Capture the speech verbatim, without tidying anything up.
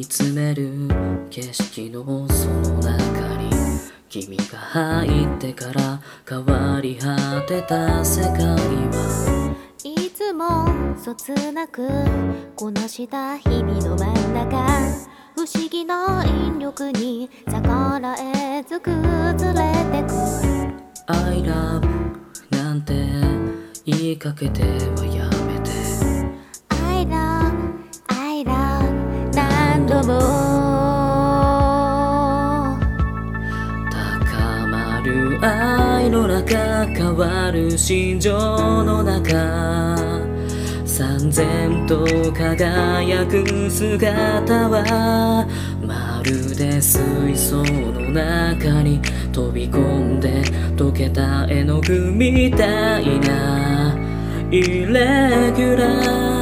見つめる景色のその中に君が入ってから変わり果てた世界はいつもそつなくこなした日々の真ん中不思議な引力に逆らえず崩れてく I love なんて言いかけてはやめて I love, I love 何度も高まる愛の中変わる心情の中三千と輝く姿はまるで水槽の中に飛び込んで溶けた絵の具みたいなイレギュラー